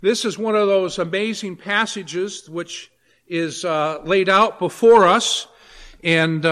This is one of those amazing passages which is laid out before us and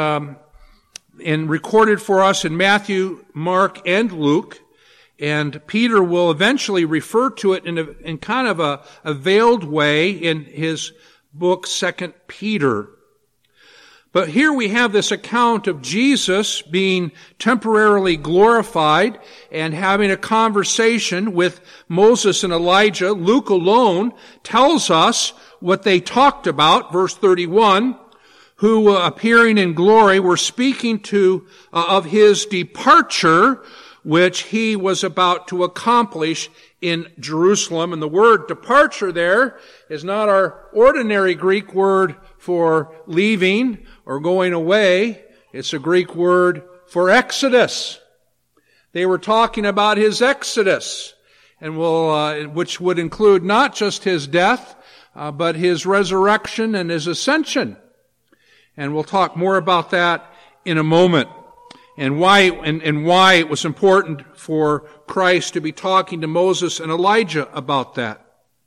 recorded for us in Matthew, Mark, and Luke. And Peter will eventually refer to it in kind of a veiled way in his book, 2 Peter. But here we have this account of Jesus being temporarily glorified and having a conversation with Moses and Elijah. Luke alone tells us what they talked about, verse 31, who appearing in glory were speaking of his departure, which he was about to accomplish in Jerusalem. And the word departure there is not our ordinary Greek word for leaving or going away. It's a Greek word for exodus. They were talking about his exodus, and which would include not just his death, but his resurrection and his ascension. And we'll talk more about that in a moment, and why it was important for Christ to be talking to Moses and Elijah about that.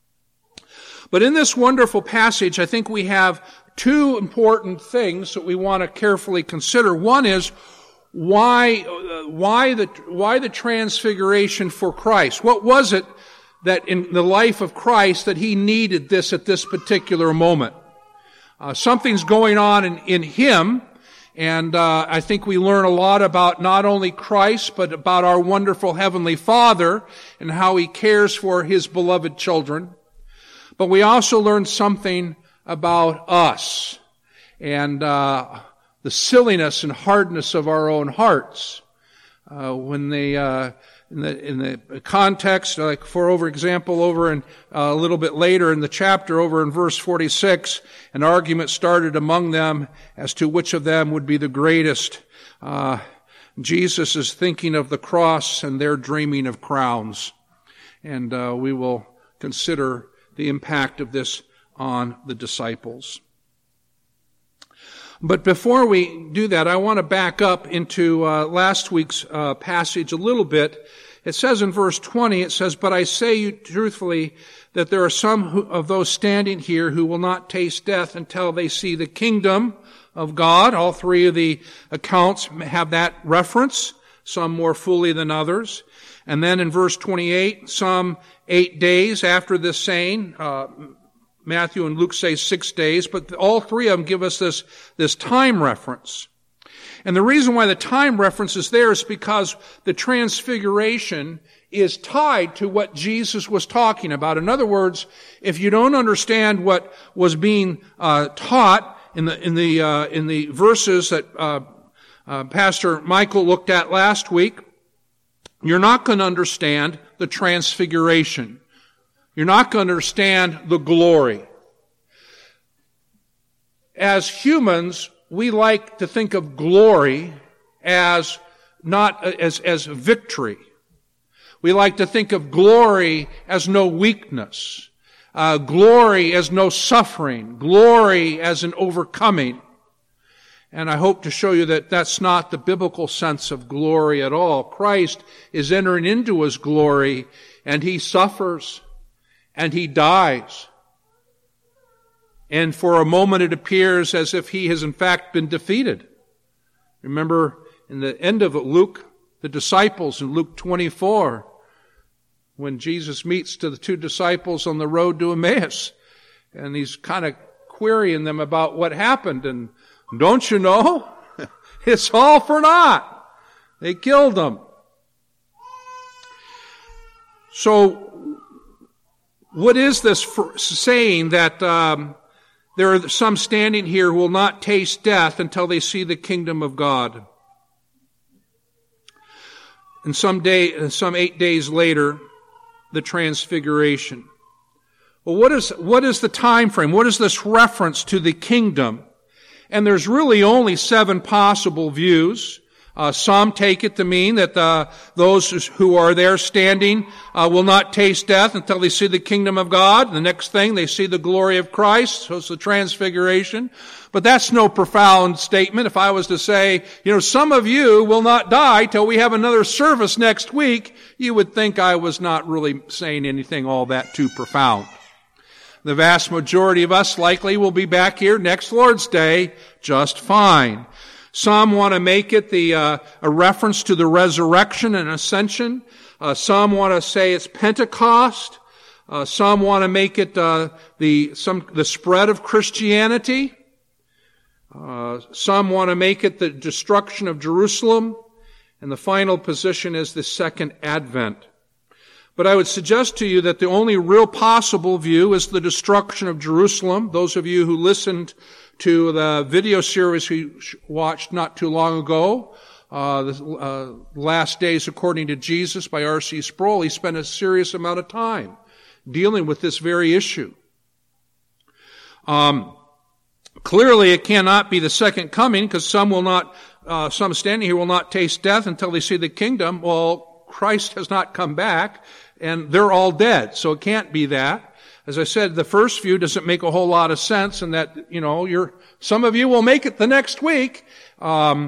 But in this wonderful passage, I think we have two important things that we want to carefully consider. One is why the transfiguration for Christ? What was it that in the life of Christ that he needed this at this particular moment? Something's going on in him, and I think we learn a lot about not only Christ, but about our wonderful Heavenly Father and how he cares for his beloved children. But we also learn something about us and the silliness and hardness of our own hearts. When they in the context, like for example, over in a little bit later in the chapter, over in verse 46, an argument started among them as to which of them would be the greatest. Jesus is thinking of the cross, and they're dreaming of crowns. And we will consider the impact of this on the disciples. But before we do that, I want to back up into last week's passage a little bit. It says in verse 20, it says, "But I say you truthfully that there are some of those standing here who will not taste death until they see the kingdom of God." All three of the accounts have that reference, some more fully than others. And then in verse 28, some 8 days after this saying, Matthew and Luke say 6 days, but all three of them give us this time reference. And the reason why the time reference is there is because the transfiguration is tied to what Jesus was talking about. In other words, if you don't understand what was being taught in the verses that Pastor Michael looked at last week, you're not going to understand the transfiguration. You're not going to understand the glory. As humans, we like to think of glory as not as victory. We like to think of glory as no weakness, glory as no suffering, glory as an overcoming. And I hope to show you that that's not the biblical sense of glory at all. Christ is entering into his glory, and he suffers, and he dies. And for a moment it appears as if he has in fact been defeated. Remember in the end of Luke, the disciples in Luke 24, when Jesus meets to the two disciples on the road to Emmaus, and he's kind of querying them about what happened, and don't you know? It's all for naught. They killed him. So, what is this saying that there are some standing here who will not taste death until they see the kingdom of God? And some 8 days later, the transfiguration. Well, what is the time frame? What is this reference to the kingdom? And there's really only 7 possible views. Some take it to mean that those who are there standing will not taste death until they see the kingdom of God. The next thing, they see the glory of Christ. So it's the transfiguration. But that's no profound statement. If I was to say, some of you will not die till we have another service next week, you would think I was not really saying anything all that too profound. The vast majority of us likely will be back here next Lord's Day just fine. Some want to make it a reference to the resurrection and ascension. Some want to say it's Pentecost. Some want to make it the spread of Christianity. Some want to make it the destruction of Jerusalem. And the final position is the second advent. But I would suggest to you that the only real possible view is the destruction of Jerusalem. Those of you who listened to the video series we watched not too long ago, the Last Days According to Jesus by R.C. Sproul, he spent a serious amount of time dealing with this very issue. Clearly it cannot be the second coming, because some standing here will not taste death until they see the kingdom. Well, Christ has not come back, and they're all dead, so it can't be that. As I said, the first view doesn't make a whole lot of sense, and that, some of you will make it the next week. I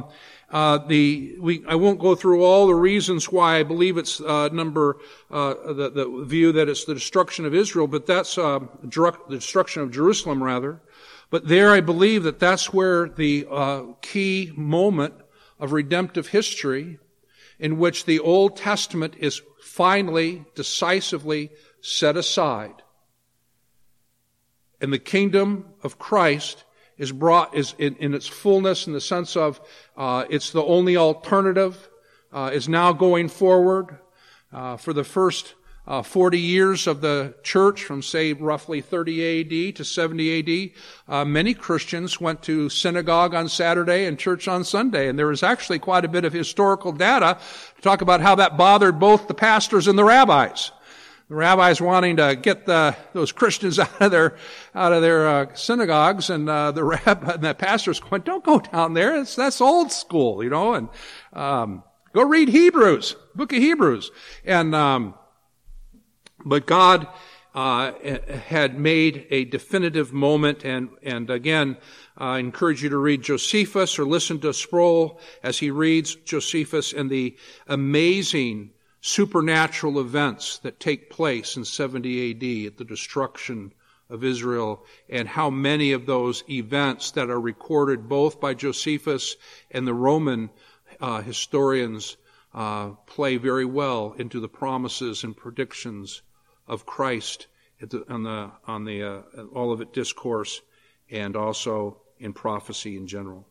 won't go through all the reasons why I believe it's the view that it's the destruction of Israel, but that's the destruction of Jerusalem, rather. But there I believe that that's where the key moment of redemptive history, in which the Old Testament is finally, decisively set aside. And the kingdom of Christ is in its fullness, in the sense of it's the only alternative, is now going forward. For the first 40 years of the church, from say roughly 30 A.D. to 70 A.D., many Christians went to synagogue on Saturday and church on Sunday. And there is actually quite a bit of historical data to talk about how that bothered both the pastors and the rabbis. The rabbis wanting to get those Christians out of their synagogues, and the pastors going, "Don't go down there. That's old school, and go read Hebrews, book of Hebrews." And but God had made a definitive moment, and again, I encourage you to read Josephus or listen to Sproul as he reads Josephus and the amazing supernatural events that take place in 70 A.D. at the destruction of Israel, and how many of those events that are recorded both by Josephus and the Roman historians play very well into the promises and predictions of Christ on the Olivet Discourse, and also in prophecy in general.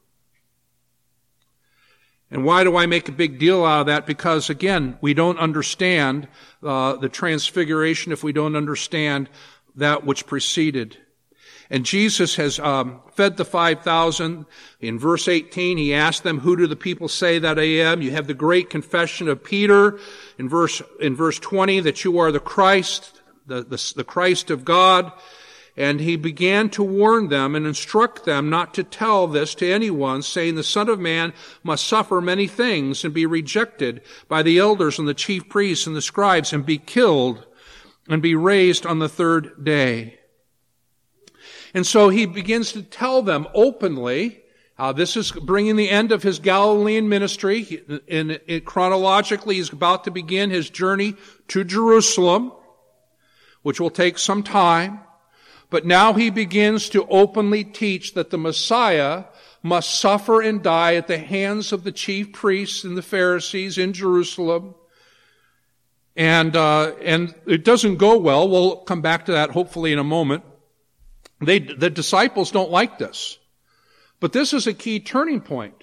And why do I make a big deal out of that? Because, again, we don't understand the transfiguration if we don't understand that which preceded. And Jesus has fed the 5,000. In verse 18, he asked them, "Who do the people say that I am?" You have the great confession of Peter in verse 20, that you are the Christ, the Christ of God. And he began to warn them and instruct them not to tell this to anyone, saying, "The Son of Man must suffer many things and be rejected by the elders and the chief priests and the scribes, and be killed and be raised on the third day." And so he begins to tell them openly. This is bringing the end of his Galilean ministry. Chronologically, he's about to begin his journey to Jerusalem, which will take some time. But now he begins to openly teach that the Messiah must suffer and die at the hands of the chief priests and the Pharisees in Jerusalem. And it doesn't go well. We'll come back to that hopefully in a moment. The disciples don't like this. But this is a key turning point.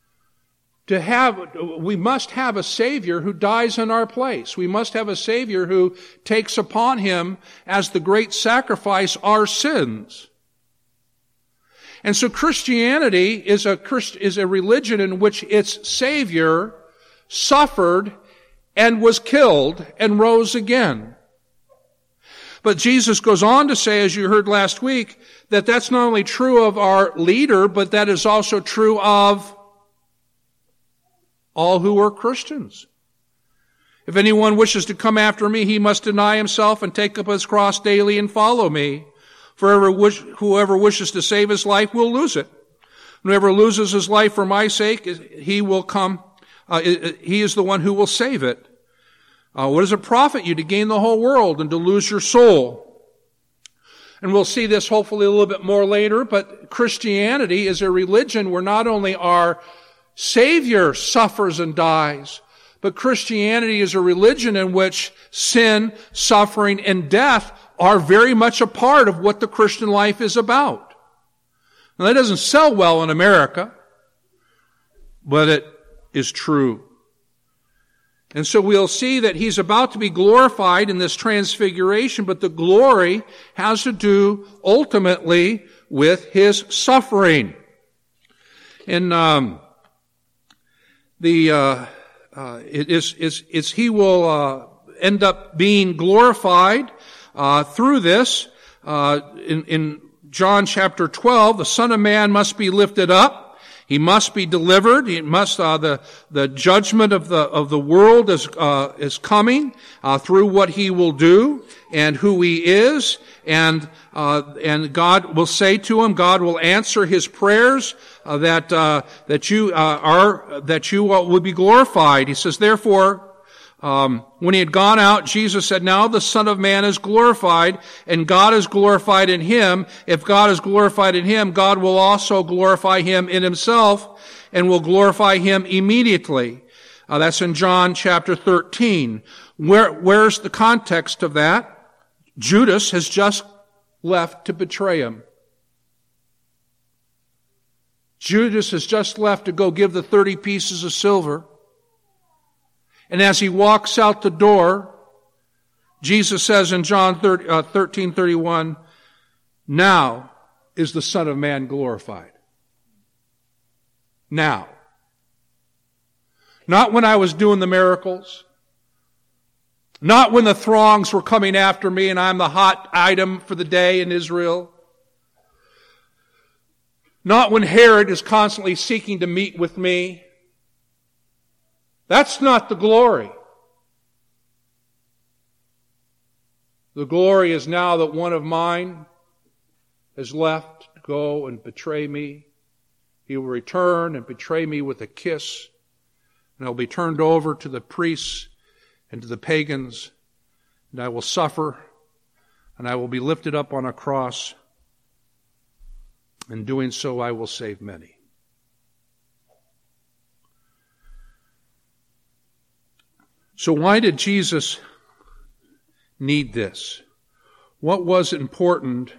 We must have a Savior who dies in our place. We must have a Savior who takes upon him as the great sacrifice our sins. And so Christianity is a religion in which its Savior suffered and was killed and rose again. But Jesus goes on to say, as you heard last week, that that's not only true of our leader, but that is also true of all who are Christians. If anyone wishes to come after me, he must deny himself and take up his cross daily and follow me. For whoever wishes to save his life will lose it. Whoever loses his life for my sake, he is the one who will save it. What does it profit you to gain the whole world and to lose your soul? And we'll see this hopefully a little bit more later, but Christianity is a religion where not only our Savior suffers and dies, but Christianity is a religion in which sin, suffering, and death are very much a part of what the Christian life is about. Now, that doesn't sell well in America, but it is true. And so we'll see that he's about to be glorified in this transfiguration, but the glory has to do ultimately with his suffering. And he will end up being glorified through this. In John chapter 12, the Son of Man must be lifted up. He must be delivered. He must, the judgment of the world is coming, through what he will do and who he is. And God will say to him, God will answer his prayers, that you will be glorified. He says, therefore, when he had gone out, Jesus said, now the Son of Man is glorified, and God is glorified in him. If God is glorified in him, God will also glorify him in himself, and will glorify him immediately. That's in John chapter 13. Where's the context of that? Judas has just left to betray him. Judas has just left to go give the 30 pieces of silver. And as he walks out the door, Jesus says in John 13:31, now is the Son of Man glorified. Now. Not when I was doing the miracles. Not when the throngs were coming after me and I'm the hot item for the day in Israel. Not when Herod is constantly seeking to meet with me. That's not the glory. The glory is now that one of mine has left to go and betray me. He will return and betray me with a kiss, and I will be turned over to the priests and to the pagans, and I will suffer, and I will be lifted up on a cross. In doing so, I will save many. So why did Jesus need this? What was important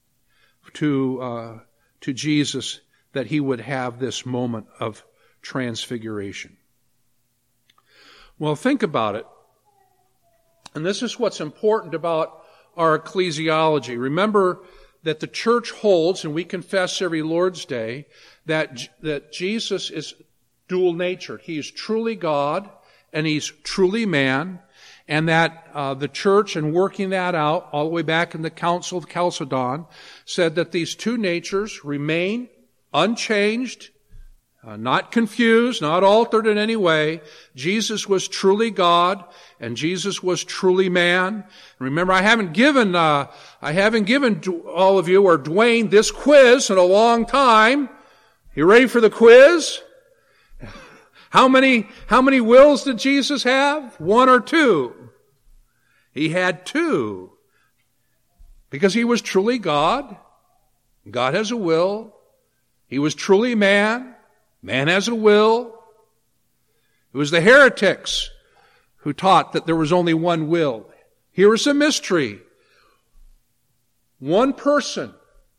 to Jesus that he would have this moment of transfiguration? Well, think about it. And this is what's important about our ecclesiology. Remember that the church holds, and we confess every Lord's Day, that Jesus is dual-natured. He is truly God, and he's truly man, and that the church, in working that out, all the way back in the Council of Chalcedon, said that these two natures remain unchanged, not confused, not altered in any way. Jesus was truly God, and Jesus was truly man. Remember, I haven't given to all of you or Dwayne this quiz in a long time. You ready for the quiz? How many wills did Jesus have? One or two? He had two. Because he was truly God. God has a will. He was truly man. Man has a will. It was the heretics who taught that there was only one will. Here is a mystery. One person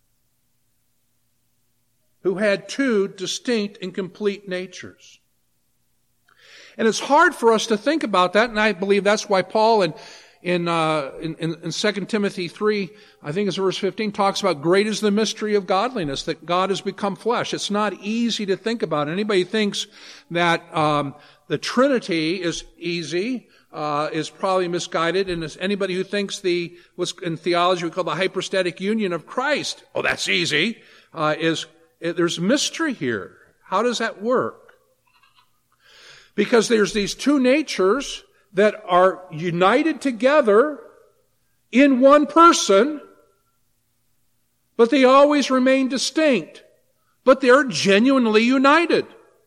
who had two distinct and complete natures. And it's hard for us to think about that, and I believe that's why Paul in 2 Timothy 3, I think it's verse 15, talks about great is the mystery of godliness, that God has become flesh. It's not easy to think about. Anybody thinks that the Trinity is easy is probably misguided, and anybody who thinks what's in theology we call the hypostatic union of Christ, oh, that's easy, there's mystery here. How does that work? Because there's these two natures that are united together in one person, but they always remain distinct. But they're genuinely united.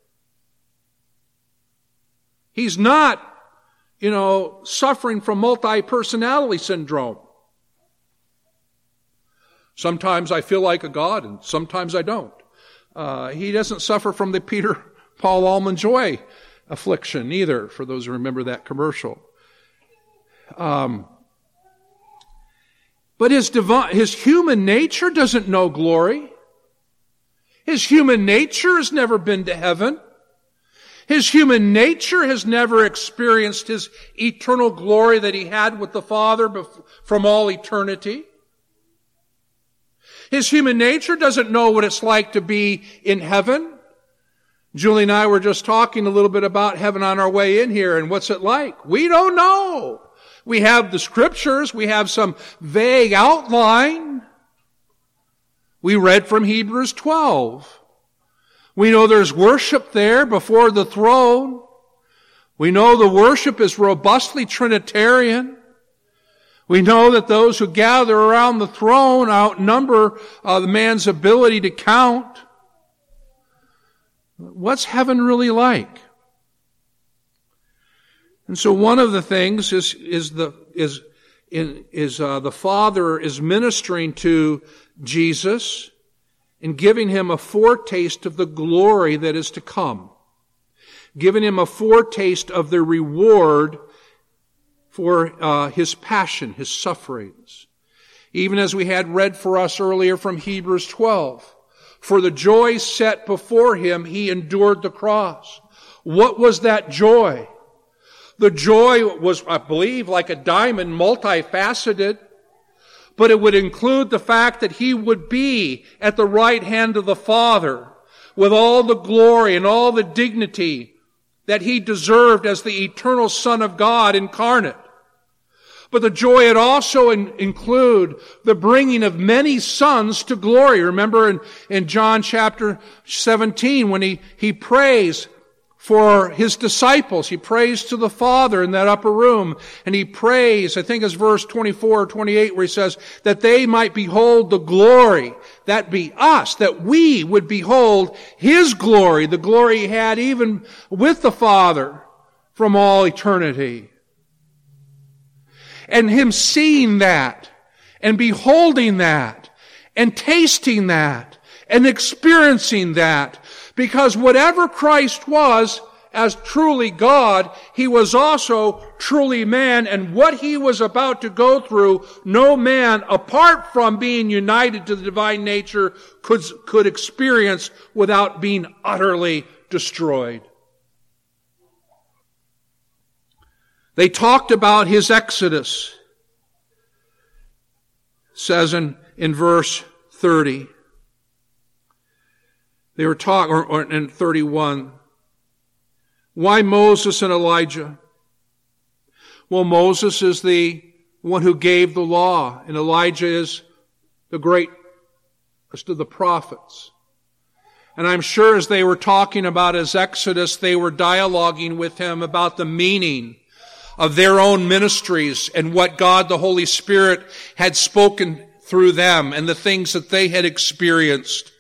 He's not, suffering from multi-personality syndrome. Sometimes I feel like a God and sometimes I don't. He doesn't suffer from the Peter Paul Almond Joy affliction either, for those who remember that commercial. But his human nature doesn't know glory. His human nature has never been to heaven. His human nature has never experienced his eternal glory that he had with the Father from all eternity. His human nature doesn't know what it's like to be in heaven. Julie and I were just talking a little bit about heaven on our way in here, and what's it like? We don't know. We have the scriptures. We have some vague outline. We read from Hebrews 12. We know there's worship there before the throne. We know the worship is robustly Trinitarian. We know that those who gather around the throne outnumber the man's ability to count. What's heaven really like? And so one of the things is the Father is ministering to Jesus and giving him a foretaste of the glory that is to come, giving him a foretaste of the reward for his passion, his sufferings. Even as we had read for us earlier from Hebrews 12, for the joy set before him, he endured the cross. What was that joy? The joy was, I believe, like a diamond, multifaceted, but it would include the fact that he would be at the right hand of the Father with all the glory and all the dignity that he deserved as the eternal Son of God incarnate. But the joy would also include the bringing of many sons to glory. Remember in John chapter 17 when he prays for his disciples. He prays to the Father in that upper room. And he prays, I think it's verse 24 or 28, where he says, that they might behold the glory, that be us, that we would behold his glory, the glory he had even with the Father from all eternity. And him seeing that, and beholding that, and tasting that, and experiencing that. Because whatever Christ was, as truly God, he was also truly man, and what he was about to go through, no man, apart from being united to the divine nature, could experience without being utterly destroyed. They talked about his exodus, it says in verse 30. They were talking, or in 31. Why Moses and Elijah? Well, Moses is the one who gave the law, and Elijah is the greatest of the prophets. And I'm sure as they were talking about his exodus, they were dialoguing with him about the meaning of their own ministries and what God the Holy Spirit had spoken through them and the things that they had experienced.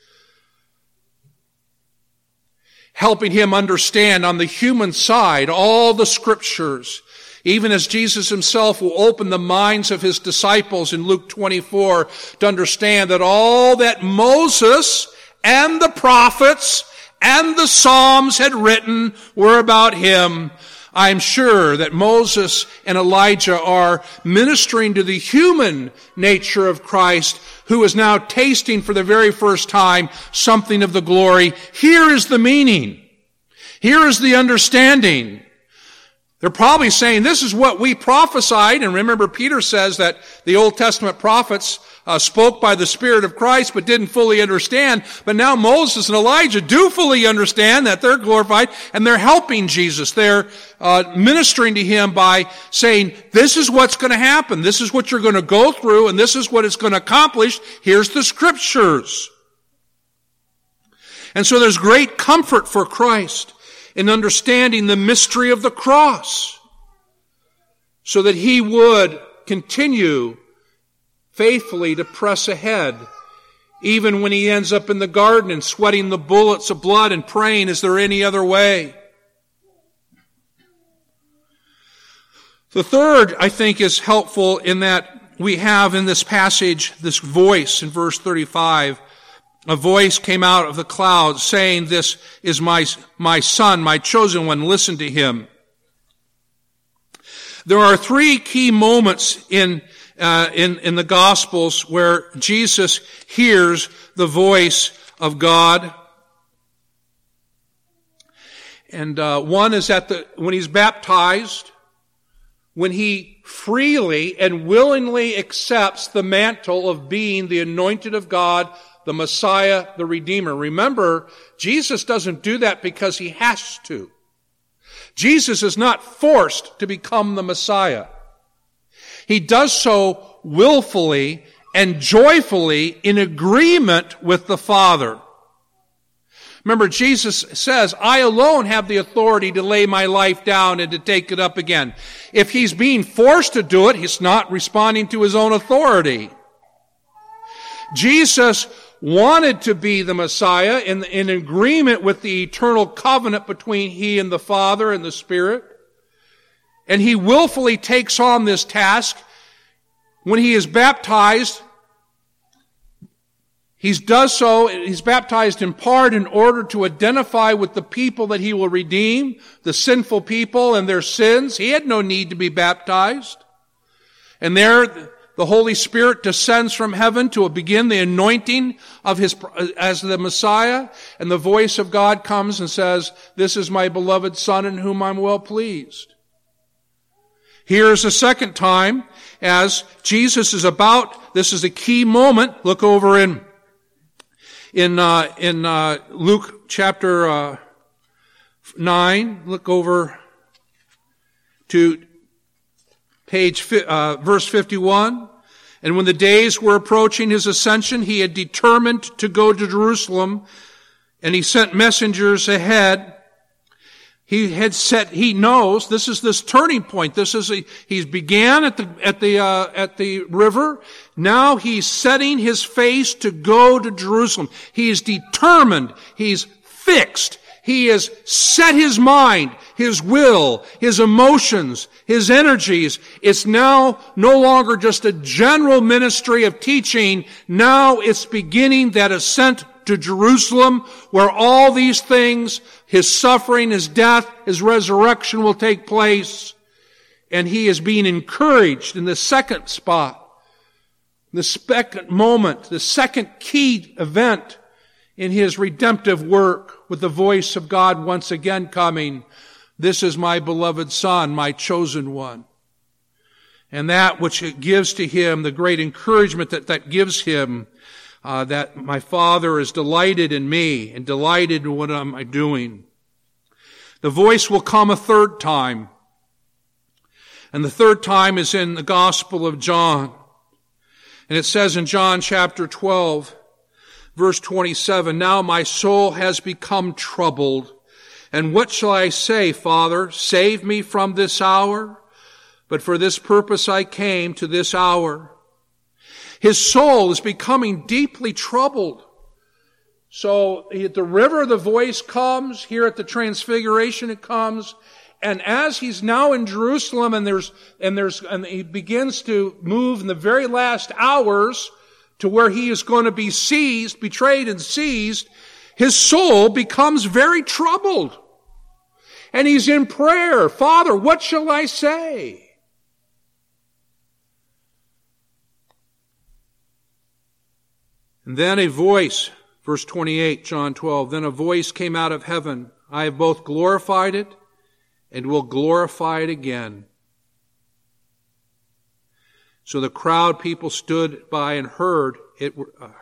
Helping him understand on the human side all the scriptures, even as Jesus himself will open the minds of his disciples in Luke 24 to understand that all that Moses and the prophets and the Psalms had written were about him. I'm sure that Moses and Elijah are ministering to the human nature of Christ, who is now tasting for the very first time something of the glory. Here is the meaning. Here is the understanding. They're probably saying, this is what we prophesied. And remember, Peter says that the Old Testament prophets spoke by the Spirit of Christ but didn't fully understand. But now Moses and Elijah do fully understand that they're glorified, and they're helping Jesus. They're ministering to him by saying, this is what's going to happen. This is what you're going to go through, and this is what it's going to accomplish. Here's the scriptures. And so there's great comfort for Christ in understanding the mystery of the cross, so that he would continue faithfully to press ahead, even when he ends up in the garden and sweating the bullets of blood and praying, is there any other way? The third, I think, is helpful in that we have in this passage this voice in verse 35. A voice came out of the clouds saying, "This is my son, my chosen one, listen to him." There are three key moments in the Gospels where Jesus hears the voice of God. And one is when he's baptized, when he freely and willingly accepts the mantle of being the anointed of God, the Messiah, the Redeemer. Remember, Jesus doesn't do that because he has to. Jesus is not forced to become the Messiah. He does so willfully and joyfully in agreement with the Father. Remember, Jesus says, "I alone have the authority to lay my life down and to take it up again." If he's being forced to do it, he's not responding to his own authority. Jesus wanted to be the Messiah in agreement with the eternal covenant between he and the Father and the Spirit. And he willfully takes on this task. When he is baptized, he's baptized in part in order to identify with the people that he will redeem, the sinful people and their sins. He had no need to be baptized. And there, the Holy Spirit descends from heaven to begin the anointing of as the Messiah, and the voice of God comes and says, "This is my beloved Son in whom I'm well pleased." Here's a second time as Jesus is this is a key moment. Look over in Luke chapter 9. Look over to verse 51. "And when the days were approaching his ascension, he had determined to go to Jerusalem, and he sent messengers ahead." He knows this is this turning point. He's began at the river. Now he's setting his face to go to Jerusalem. He is determined. He's fixed. He has set his mind, his will, his emotions, his energies. It's now no longer just a general ministry of teaching. Now it's beginning that ascent to Jerusalem, where all these things, his suffering, his death, his resurrection will take place. And he is being encouraged in the second spot, the second moment, the second key event in his redemptive work, with the voice of God once again coming, "This is my beloved Son, my chosen one." And that which it gives to him, the great encouragement that gives him, that my Father is delighted in me and delighted in what I'm doing. The voice will come a third time. And the third time is in the Gospel of John. And it says in John chapter 12, verse 27, "Now my soul has become troubled. And what shall I say, Father? Save me from this hour? But for this purpose I came to this hour." His soul is becoming deeply troubled. So at the river, the voice comes. Here at the Transfiguration, it comes. And as he's now in Jerusalem, and he begins to move in the very last hours to where he is going to be seized, betrayed and seized, his soul becomes very troubled. And he's in prayer. "Father, what shall I say?" And then a voice, verse 28, John 12, "Then a voice came out of heaven. I have both glorified it and will glorify it again." So the crowd, people stood by and heard it,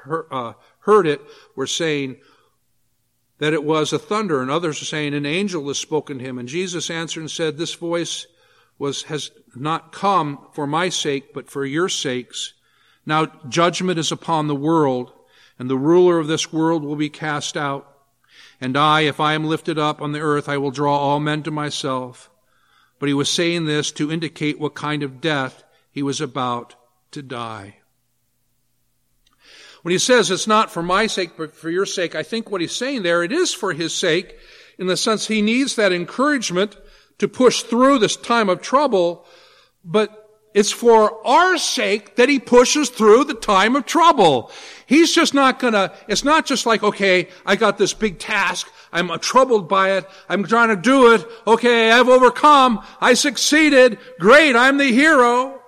were saying that it was a thunder, and others are saying an angel has spoken to him. And Jesus answered and said, "This voice has not come for my sake, but for your sakes. Now judgment is upon the world, and the ruler of this world will be cast out. And I, if I am lifted up on the earth, I will draw all men to myself. But he was saying this to indicate what kind of death he was about to die. When he says it's not for my sake, but for your sake, I think what he's saying there, it is for his sake, in the sense he needs that encouragement to push through this time of trouble, but it's for our sake that he pushes through the time of trouble. He's just not it's not just like, okay, I got this big task, I'm troubled by it, I'm trying to do it, okay, I've overcome, I succeeded, great, I'm the hero.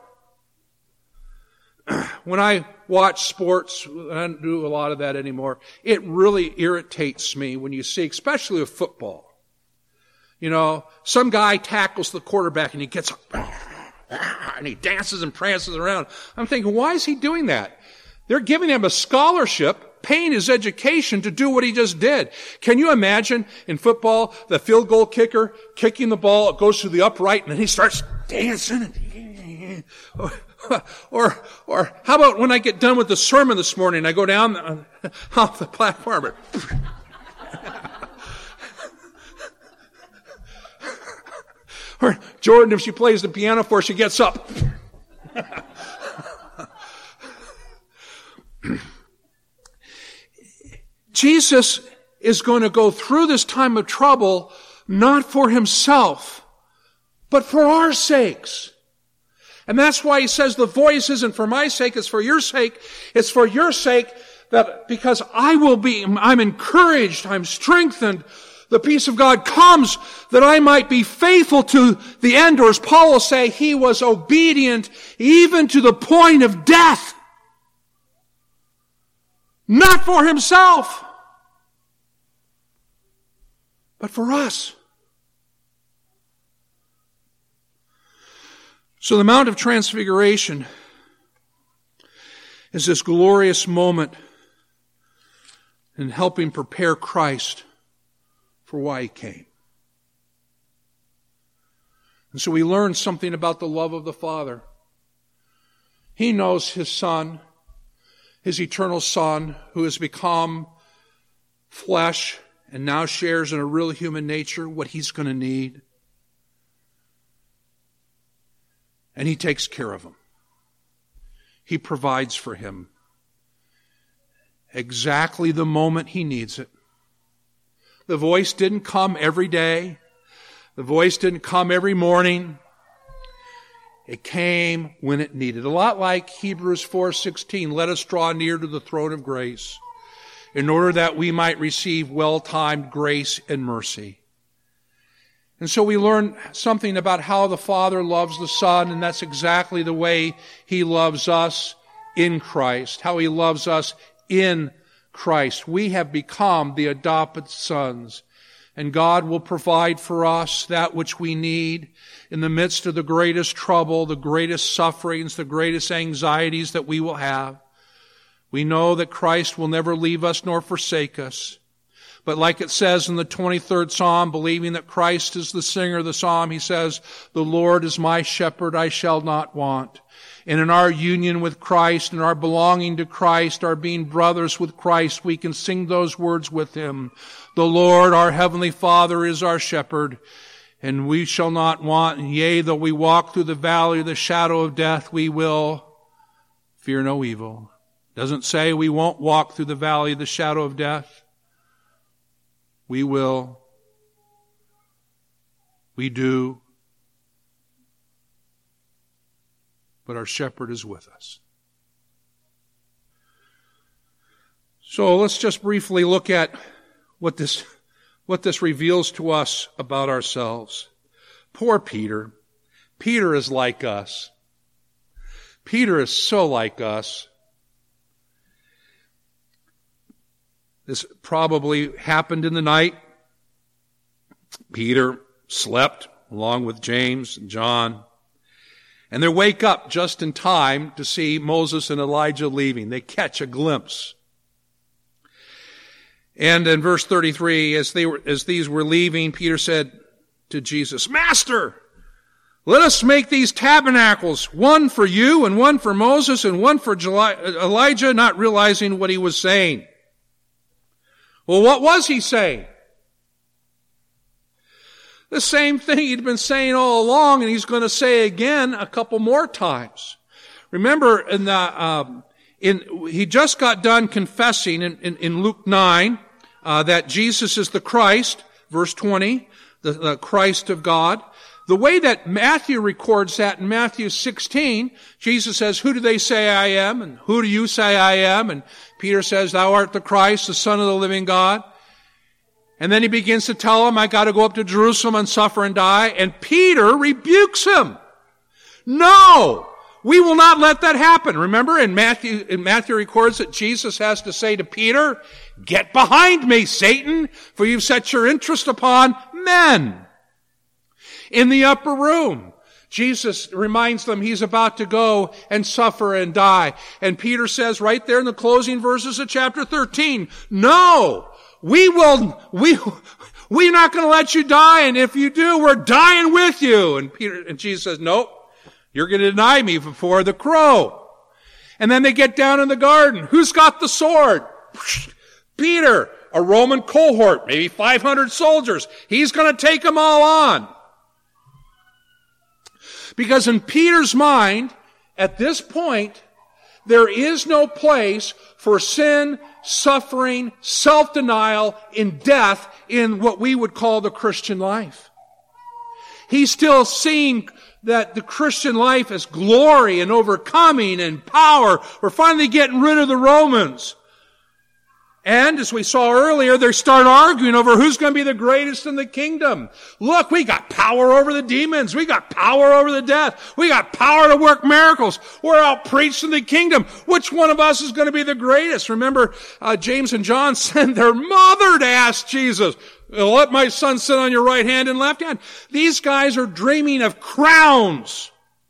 When I watch sports, I don't do a lot of that anymore, it really irritates me when you see, especially with football. You know, some guy tackles the quarterback and he gets up, and he dances and prances around. I'm thinking, why is he doing that? They're giving him a scholarship, paying his education to do what he just did. Can you imagine in football, the field goal kicker kicking the ball, it goes to the upright, and then he starts dancing. Or how about when I get done with the sermon this morning, I go down off the platform. Or Jordan, if she plays the piano for her, she gets up. Jesus is going to go through this time of trouble not for himself, but for our sakes. And that's why he says the voice isn't for my sake, it's for your sake. It's for your sake that because I'm encouraged, I'm strengthened, the peace of God comes that I might be faithful to the end, or as Paul will say, he was obedient even to the point of death. Not for himself, but for us. So the Mount of Transfiguration is this glorious moment in helping prepare Christ for why he came. And so we learn something about the love of the Father. He knows his Son, his eternal Son, who has become flesh and now shares in a real human nature, what he's going to need. And he takes care of him. He provides for him exactly the moment he needs it. The voice didn't come every day. The voice didn't come every morning. It came when it needed. A lot like Hebrews 4:16, let us draw near to the throne of grace in order that we might receive well-timed grace and mercy. And so we learn something about how the Father loves the Son, and that's exactly the way he loves us in Christ, how he loves us in Christ. We have become the adopted sons, and God will provide for us that which we need in the midst of the greatest trouble, the greatest sufferings, the greatest anxieties that we will have. We know that Christ will never leave us nor forsake us. But like it says in the 23rd Psalm, believing that Christ is the singer of the psalm, he says, the Lord is my shepherd, I shall not want. And in our union with Christ and our belonging to Christ, our being brothers with Christ, we can sing those words with him. The Lord, our heavenly Father, is our shepherd, and we shall not want. And yea, though we walk through the valley of the shadow of death, we will fear no evil. Doesn't say we won't walk through the valley of the shadow of death. We will. We do. But our shepherd is with us. So let's just briefly look at what this reveals to us about ourselves. Poor Peter. Peter is like us. Peter is so like us. This probably happened in the night. Peter slept along with James and John. And they wake up just in time to see Moses and Elijah leaving. They catch a glimpse. And in verse 33, as these were leaving, Peter said to Jesus, Master, let us make these tabernacles, one for you and one for Moses and one for Elijah, not realizing what he was saying. Well, what was he saying? The same thing he'd been saying all along, and he's going to say again a couple more times. Remember, he just got done confessing in Luke 9 that Jesus is the Christ, verse 20, the Christ of God. The way that Matthew records that in Matthew 16, Jesus says, "Who do they say I am? And who do you say I am?" And Peter says, "Thou art the Christ, the Son of the living God." And then he begins to tell him, "I got to go up to Jerusalem and suffer and die." And Peter rebukes him. No! We will not let that happen. Remember, in Matthew records that Jesus has to say to Peter, "Get behind me, Satan, for you've set your interest upon men." In the upper room, Jesus reminds them he's about to go and suffer and die. And Peter says right there in the closing verses of chapter 13, "No, we're not going to let you die, and if you do, we're dying with you." And Jesus says, "Nope, you're going to deny me before the crow." And then they get down in the garden. Who's got the sword? Peter, a Roman cohort, maybe 500 soldiers. He's going to take them all on. Because in Peter's mind, at this point, there is no place for sin, suffering, self-denial, in death in what we would call the Christian life. He's still seeing that the Christian life is glory and overcoming and power. We're finally getting rid of the Romans. And as we saw earlier, they start arguing over who's going to be the greatest in the kingdom. Look, we got power over the demons. We got power over the death. We got power to work miracles. We're out preaching the kingdom. Which one of us is going to be the greatest? Remember, James and John sent their mother to ask Jesus, "Let my son sit on your right hand and left hand." These guys are dreaming of crowns.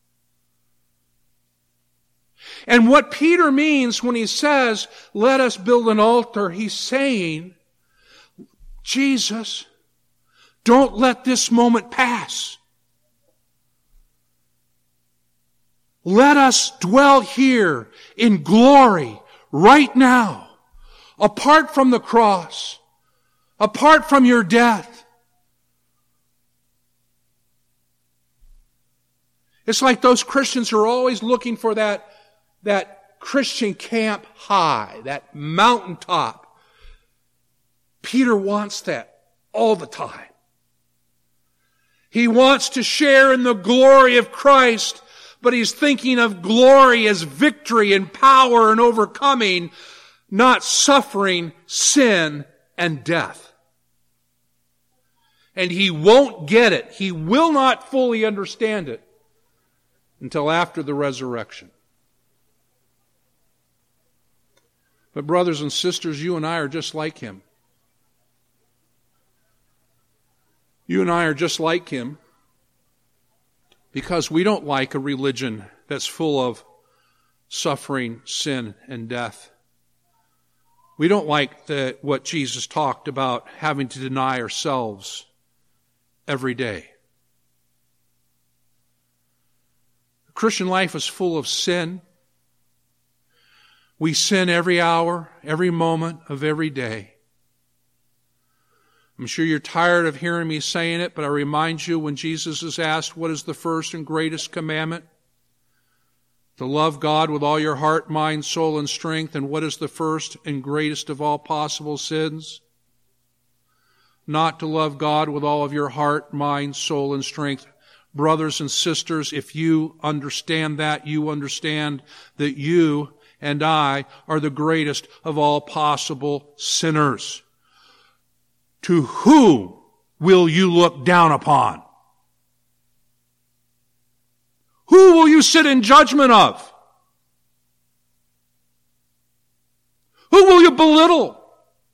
And what Peter means when he says, "Let us build an altar," he's saying, Jesus, don't let this moment pass. Let us dwell here in glory right now, apart from the cross, apart from your death. It's like those Christians who are always looking for that Christian camp high, that mountaintop. Peter wants that all the time. He wants to share in the glory of Christ, but he's thinking of glory as victory and power and overcoming, not suffering, sin, and death. And he won't get it. He will not fully understand it until after the resurrection. But brothers and sisters, you and I are just like him. You and I are just like him because we don't like a religion that's full of suffering, sin, and death. We don't like what Jesus talked about, having to deny ourselves every day. The Christian life is full of sin. We sin every hour, every moment of every day. I'm sure you're tired of hearing me saying it, but I remind you when Jesus is asked, what is the first and greatest commandment? To love God with all your heart, mind, soul, and strength. And what is the first and greatest of all possible sins? Not to love God with all of your heart, mind, soul, and strength. Brothers and sisters, if you understand that, you understand that you and I are the greatest of all possible sinners. To whom will you look down upon? Who will you sit in judgment of? Who will you belittle?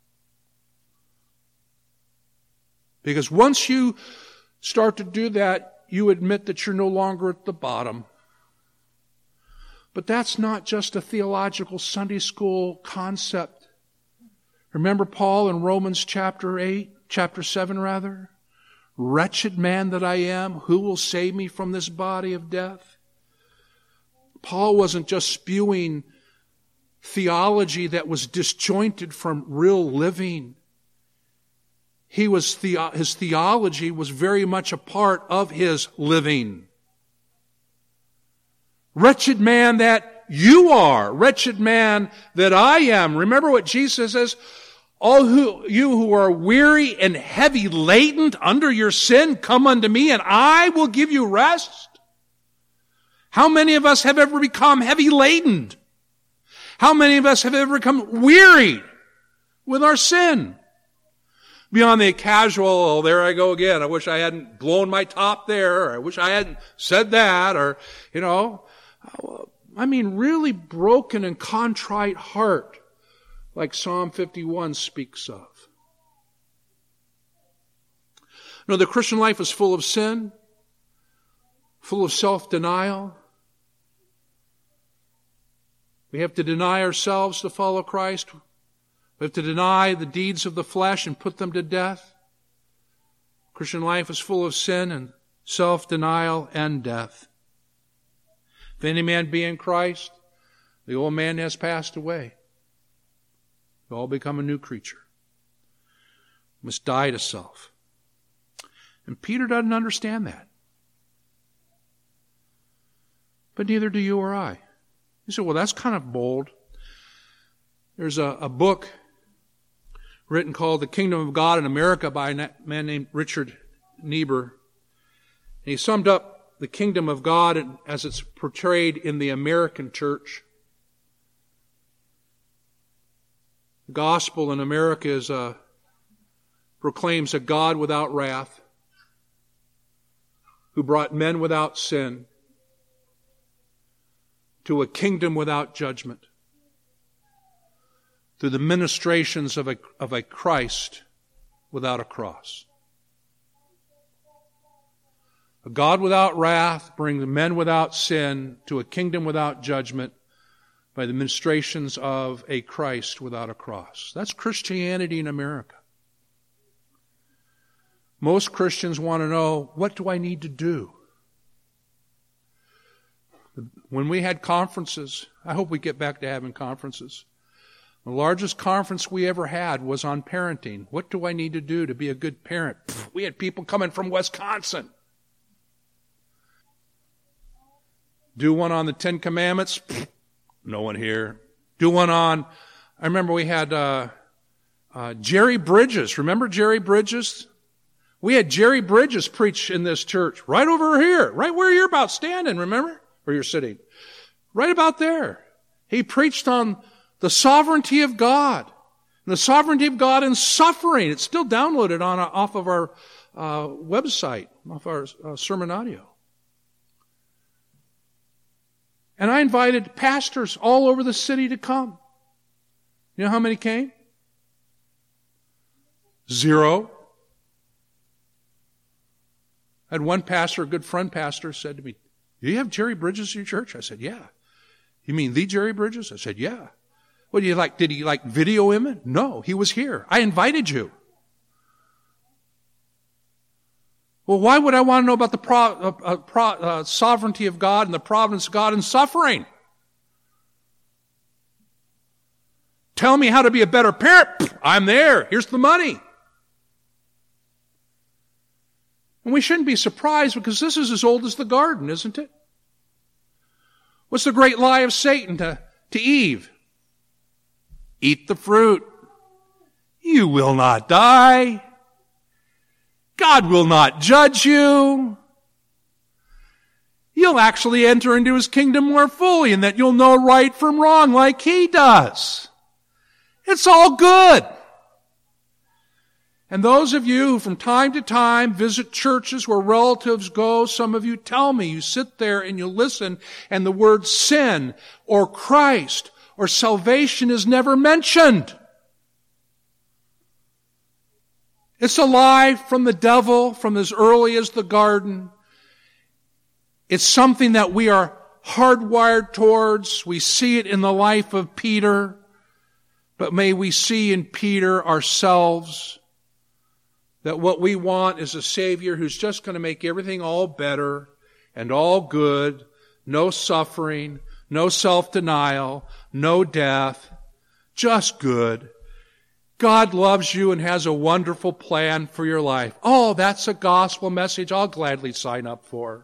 Because once you start to do that, you admit that you're no longer at the bottom. But that's not just a theological Sunday school concept. Remember Paul in Romans chapter 7 Wretched man that I am, who will save me from this body of death? Paul wasn't just spewing theology that was disjointed from real living. his theology was very much a part of his living. Wretched man that you are, wretched man that I am. Remember what Jesus says, you who are weary and heavy laden under your sin, come unto me and I will give you rest. How many of us have ever become heavy laden? How many of us have ever become wearied with our sin? Beyond the casual, oh, there I go again. I wish I hadn't blown my top there. Or I wish I hadn't said that. Or, really broken and contrite heart, like Psalm 51 speaks of. No, the Christian life is full of sin, full of self-denial. We have to deny ourselves to follow Christ. We have to deny the deeds of the flesh and put them to death. Christian life is full of sin and self-denial and death. If any man be in Christ, the old man has passed away. We all become a new creature. We must die to self. And Peter doesn't understand that. But neither do you or I. You say, well, that's kind of bold. There's a book written called The Kingdom of God in America by a man named Richard Niebuhr. And he summed up the kingdom of God as it's portrayed in the American church. The gospel in America proclaims a God without wrath, who brought men without sin to a kingdom without judgment, through the ministrations of a Christ without a cross. A God without wrath brings men without sin to a kingdom without judgment by the ministrations of a Christ without a cross. That's Christianity in America. Most Christians want to know, what do I need to do? When we had conferences, I hope we get back to having conferences. The largest conference we ever had was on parenting. What do I need to do to be a good parent? We had people coming from Wisconsin. Do one on the Ten Commandments? No one here. Do one on, I remember we had Jerry Bridges. Remember Jerry Bridges? We had Jerry Bridges preach in this church, right over here, right where you're about standing, remember? Or you're sitting. Right about there. He preached on the sovereignty of God. And the sovereignty of God in suffering. It's still downloaded off of our website, off our sermon audio. And I invited pastors all over the city to come. You know how many came? 0. I had one pastor, a good friend pastor, said to me, do you have Jerry Bridges in your church? I said, yeah. You mean the Jerry Bridges? I said, yeah. What do you like? Did he video him? No, he was here. I invited you. Well, why would I want to know about the sovereignty of God and the providence of God in suffering? Tell me how to be a better parent. I'm there. Here's the money. And we shouldn't be surprised because this is as old as the garden, isn't it? What's the great lie of Satan to Eve? Eat the fruit. You will not die. God will not judge you. You'll actually enter into His kingdom more fully, and that you'll know right from wrong like He does. It's all good. And those of you who from time to time visit churches where relatives go, some of you tell me, you sit there and you listen, and the word sin or Christ or salvation is never mentioned. It's a lie from the devil from as early as the garden. It's something that we are hardwired towards. We see it in the life of Peter, but may we see in Peter ourselves that what we want is a Savior who's just going to make everything all better and all good, no suffering, no self-denial, no death, just good. God loves you and has a wonderful plan for your life. Oh, that's a gospel message I'll gladly sign up for.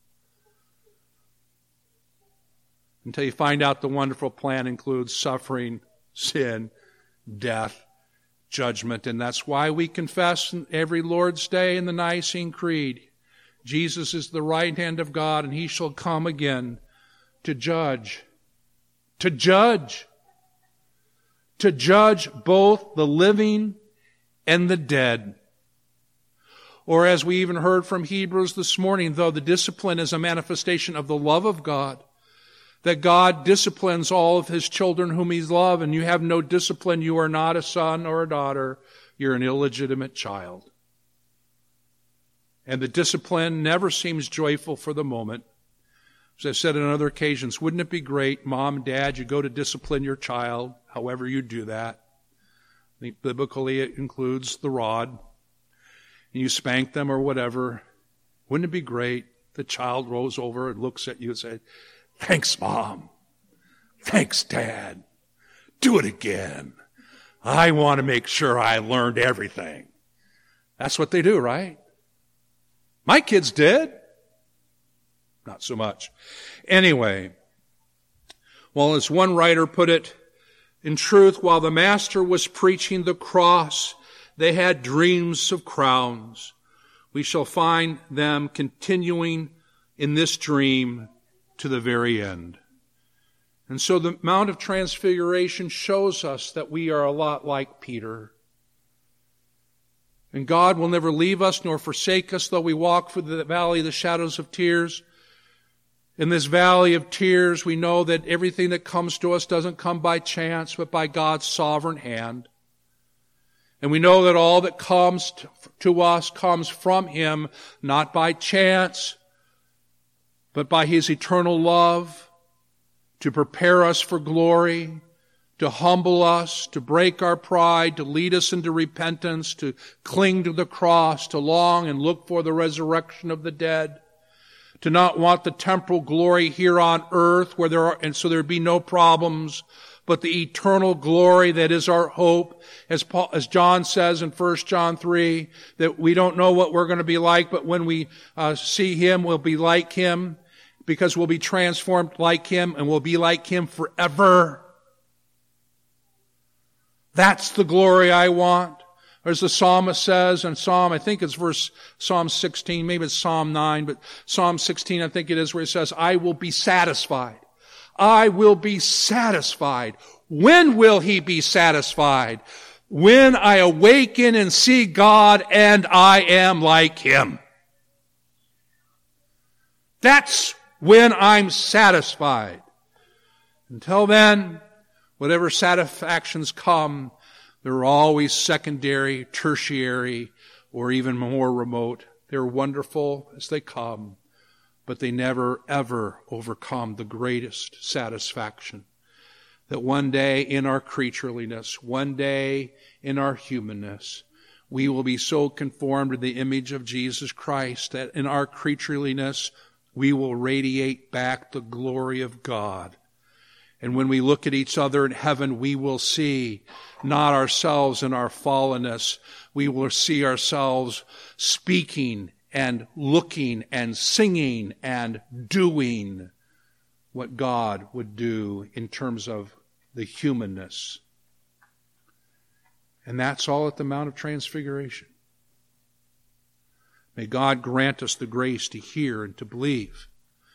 Until you find out the wonderful plan includes suffering, sin, death, judgment. And that's why we confess every Lord's Day in the Nicene Creed. Jesus is the right hand of God, and he shall come again to judge. To judge. To judge both the living and the dead. Or as we even heard from Hebrews this morning, though the discipline is a manifestation of the love of God, that God disciplines all of his children whom he loves, and you have no discipline, you are not a son or a daughter, you're an illegitimate child. And the discipline never seems joyful for the moment. As I've said on other occasions, wouldn't it be great, Mom, Dad, you go to discipline your child, however you do that. I think biblically it includes the rod. And you spank them or whatever. Wouldn't it be great? The child rolls over and looks at you and says, "Thanks, Mom. Thanks, Dad. Do it again. I want to make sure I learned everything." That's what they do, right? My kids did. Not so much. Anyway, well, as one writer put it, in truth, while the Master was preaching the cross, they had dreams of crowns. We shall find them continuing in this dream to the very end. And so the Mount of Transfiguration shows us that we are a lot like Peter. And God will never leave us nor forsake us, though we walk through the valley of the shadows of tears. In this valley of tears, we know that everything that comes to us doesn't come by chance, but by God's sovereign hand. And we know that all that comes to us comes from him, not by chance, but by his eternal love, to prepare us for glory, to humble us, to break our pride, to lead us into repentance, to cling to the cross, to long and look for the resurrection of the dead, to not want the temporal glory here on earth where and so there be no problems, but the eternal glory that is our hope. As John says in 1 John 3, that we don't know what we're going to be like, but when we see him, we'll be like him, because we'll be transformed like him, and we'll be like him forever. That's the glory I want. As the psalmist says in I think it's Psalm 16, maybe it's Psalm 9, but Psalm 16 I think it is, where he says, I will be satisfied. I will be satisfied. When will he be satisfied? When I awaken and see God and I am like him. That's when I'm satisfied. Until then, whatever satisfactions come, they're always secondary, tertiary, or even more remote. They're wonderful as they come, but they never, ever overcome the greatest satisfaction. That one day in our creatureliness, one day in our humanness, we will be so conformed to the image of Jesus Christ that in our creatureliness, we will radiate back the glory of God. And when we look at each other in heaven, we will see not ourselves in our fallenness. We will see ourselves speaking and looking and singing and doing what God would do in terms of the humanness. And that's all at the Mount of Transfiguration. May God grant us the grace to hear and to believe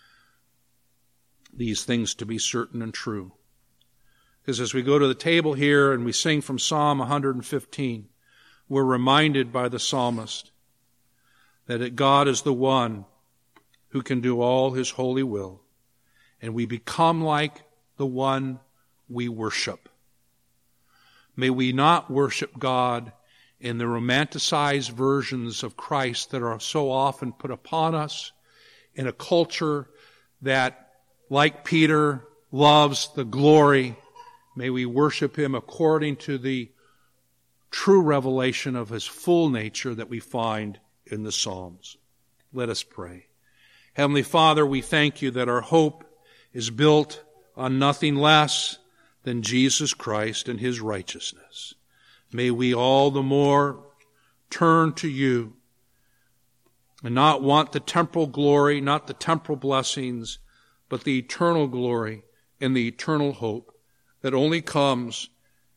these things to be certain and true. Because as we go to the table here and we sing from Psalm 115, we're reminded by the psalmist that God is the one who can do all his holy will, and we become like the one we worship. May we not worship God in the romanticized versions of Christ that are so often put upon us in a culture that, like Peter, loves the glory. May we worship him according to the true revelation of his full nature that we find in the Psalms. Let us pray. Heavenly Father, we thank you that our hope is built on nothing less than Jesus Christ and his righteousness. May we all the more turn to you and not want the temporal glory, not the temporal blessings, but the eternal glory and the eternal hope that only comes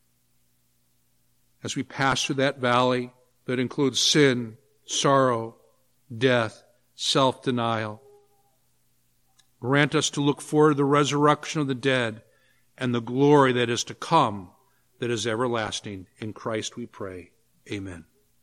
as we pass through that valley that includes sin, sorrow, death, self-denial. Grant us to look forward to the resurrection of the dead and the glory that is to come, that is everlasting. In Christ we pray. Amen.